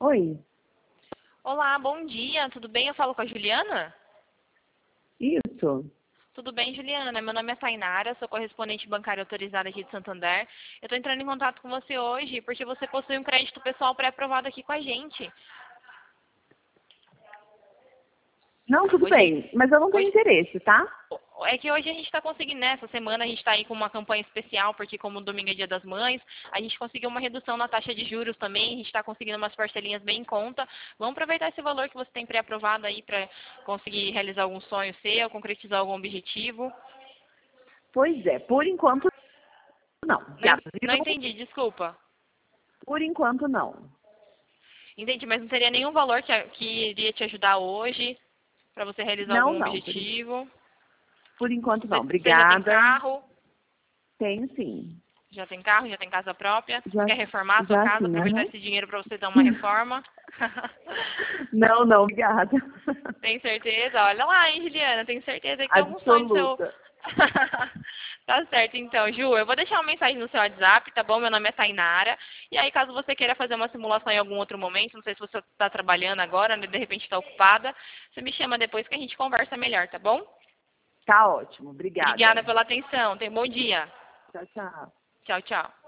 Oi, Olá, bom dia, tudo bem? Eu falo com a Juliana? isso. Tudo bem, Juliana? Meu nome é Tainara, sou correspondente bancária autorizada aqui de Santander. Eu estou entrando em contato com você hoje porque você possui um crédito pessoal pré-aprovado aqui com a gente. Não, tudo Hoje, bem, mas eu não tenho hoje, interesse, tá? é que hoje a gente está conseguindo, nessa semana a gente está aí com uma campanha especial, porque como domingo é Dia das Mães, a gente conseguiu uma redução na taxa de juros também, a gente está conseguindo umas parcelinhas bem em conta. Vamos aproveitar esse valor que você tem pré-aprovado aí para conseguir realizar algum sonho seu, concretizar algum objetivo. Pois é, por enquanto não. Obrigada, Não viu? entendi, desculpa. Por enquanto não. Entendi, mas não teria nenhum valor que iria te ajudar hoje para você realizar Não, algum não. objetivo? Por enquanto não. Você já tem Obrigada. carro? Tenho sim. Já tem carro? Já tem casa própria? Já, Quer reformar a sua já casa? sim, Aproveitar aham. esse dinheiro para você dar uma reforma? Não, não, obrigada. Tem certeza? Olha lá, hein, Juliana? Tem certeza que tem algum sonho do seu... Absoluta. Tá certo, então, Ju, eu vou deixar uma mensagem no seu WhatsApp, tá bom? Meu nome é Tainara. E aí, caso você queira fazer uma simulação em algum outro momento, não sei se você está trabalhando agora, né, de repente está ocupada, você me chama depois que a gente conversa melhor, tá bom? Tá ótimo, obrigada. Obrigada pela atenção. Tenha um bom dia. Tchau, tchau. Tchau, tchau.